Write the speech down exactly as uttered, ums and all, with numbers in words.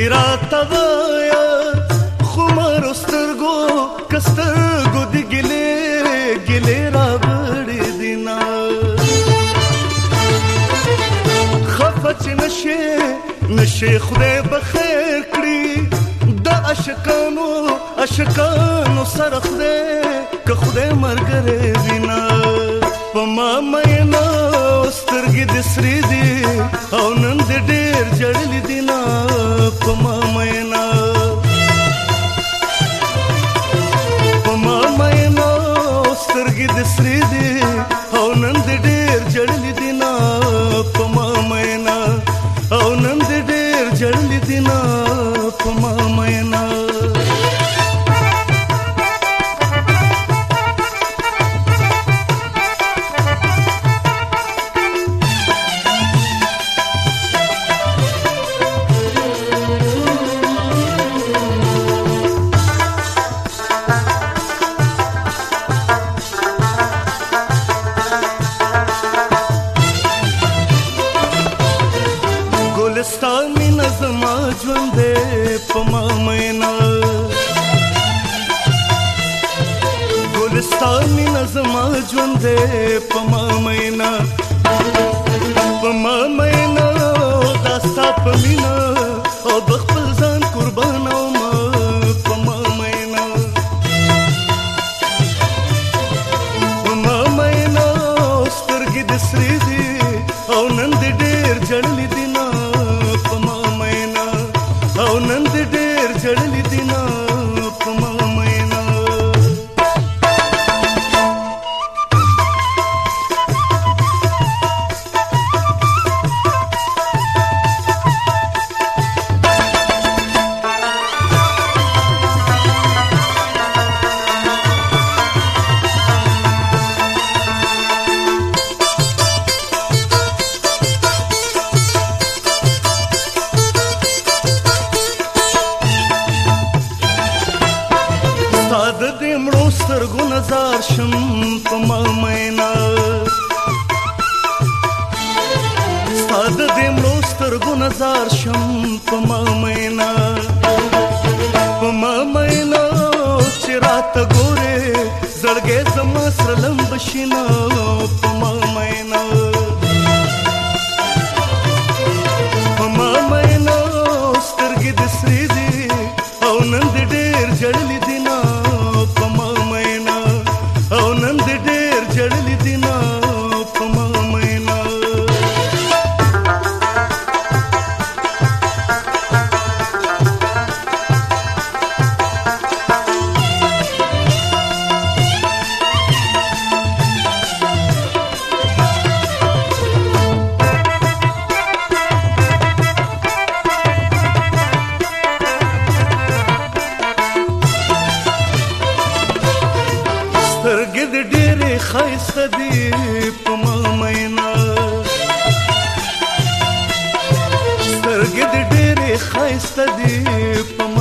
راته وایه خمارو سترګو که سترګو د ګیلې ګیلې رابړې دینه خفه چې نشې نشې خدای به خیر کړي د عاشقانو عاشقانو سره خدای که خدای ملګری وینه په ما میینه سترګې د سرې دي او نن دې ډېر جړلې دینه په ما میینه په ما میینه سترګې د سرې دي او نن دې ډېر جړلې دینه په ما میینه او نن دې ډېر جړلې دینه په ما میینه ستا مینه زما ژوند دی په ما میینه ګل ستا مینه زما ژوند دی په ما میینه په ما میینه دا ستا په مینه او د خپل ځان قربانوم په ما میینه په ما میینه سترګې د سرې دي او نن دې ډېر جړلې دینه او نن دې ډېر جړلې دینه په ما میینه ستا د دې مړو سترګو نظر شم په ما میینه ستا د دې مړو سترګو نظر شم په ما میینه په ما میینه چې راته ګورې زړګی زما سره لمبه شینه په ما میینه په ما میینه سترګې د سرې دي او نن دې ډېر جړلې دینه په ما میینه او نن دې ډېر جړلې دینه په ما میینه سترګې دې ډېرې ښایسته دي په ما میینه سترګې دې ډېرې ښایسته دي په